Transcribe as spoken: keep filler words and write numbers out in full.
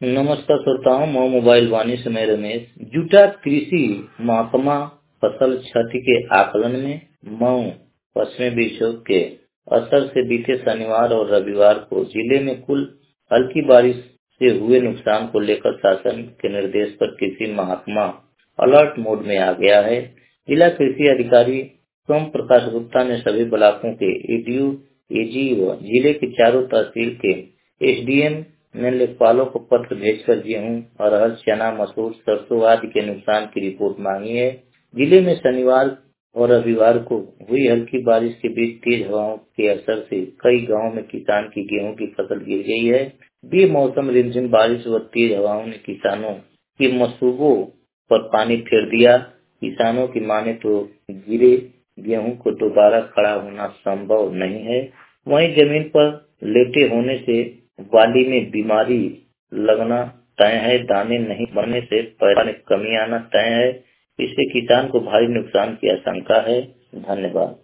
नमस्कार श्रोताओं, मैं मोबाइल वाणी से मैं रमेश। जुटा कृषि महकमा फसल क्षति के आकलन में मऊ पश्चिमी विक्षोभ के असर से बीते शनिवार और रविवार को जिले में कुल हल्की बारिश से हुए नुकसान को लेकर शासन के निर्देश पर कृषि महकमा अलर्ट मोड में आ गया है। जिला कृषि अधिकारी सोम प्रकाश गुप्ता ने सभी ब्लॉकों के एडीओ, एजी व जिले के चारों तहसील के एसडीएम ने लेखपालों को पत्र भेजकर गेहूं, अरहर, चना, मसूर, सरसों आदि के नुकसान की रिपोर्ट मांगी है। जिले में शनिवार और रविवार को हुई हल्की बारिश के बीच तेज हवाओं के असर से कई गांवों में किसान की गेहूं की फसल गिर गई है। बेमौसम रिमझिम बारिश व तेज हवाओं ने किसानों के मसूबों पर पानी फेर दिया। किसानों की माने तो गिरे गेहूं को दोबारा खड़ा होना संभव नहीं है। वहीं जमीन पर लेटे होने से बाली में बीमारी लगना तय है। दाने नहीं बनने से पैदावार में कमी आना तय है। इससे किसान को भारी नुकसान की आशंका है। धन्यवाद।